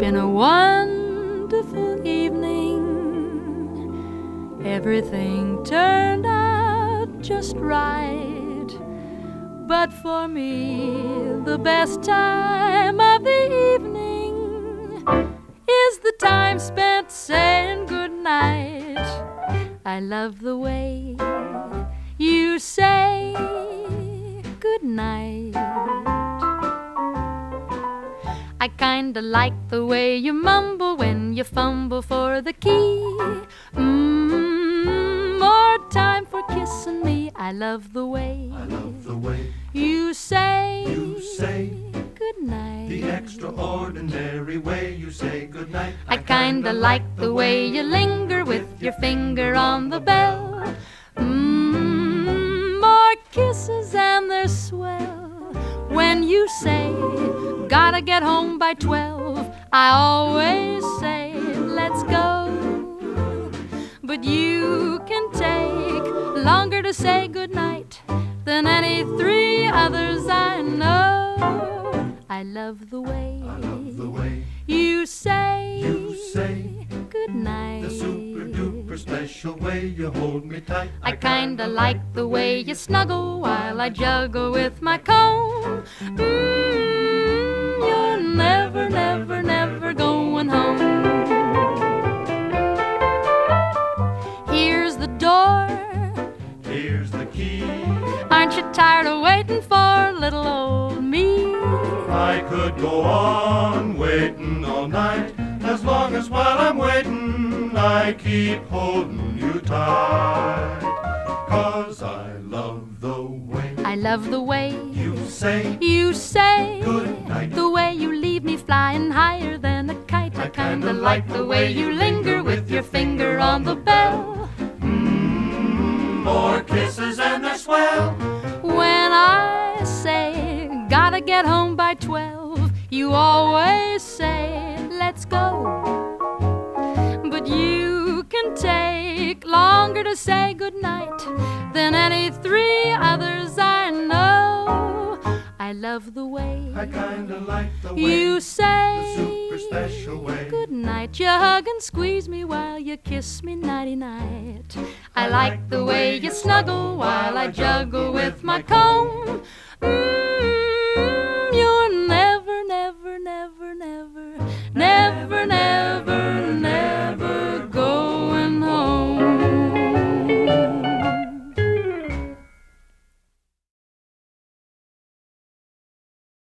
been a wonderful evening. Everything turned out just right. But for me, the best time of the evening is the time spent saying goodnight. I love the way you say goodnight. I kinda like the way you mumble when you fumble for the key. More time for kissing me. I love the way you say goodnight. The extraordinary way you say goodnight. I kinda like the way you linger with your finger on the bell. More kisses and they're swell. When you say, gotta get home by 12, I always say, let's go. But you can take longer to say goodnight than any three others I know. I love the way you say goodnight. The super duper special way you hold me tight. I kinda like the way you snuggle while I juggle with my comb. You're never, never, never going home. Here's the door. Here's the key. Aren't you tired of waiting for little old me? I could go on waiting all night, as long as while I'm waiting I keep holding you tight. 'Cause I love the way you say good night. The way you leave me flying higher than a kite. I kinda like the way you linger with your finger on the bell. More kisses and they're swell. When I say, gotta get home by 12, you always say, let's go. But you can take longer to say goodnight than any three others I know. I love the way I kinda like the way you say the super special way. goodnight. You hug and squeeze me while you kiss me nighty-night. I like the way you snuggle while I juggle with my comb.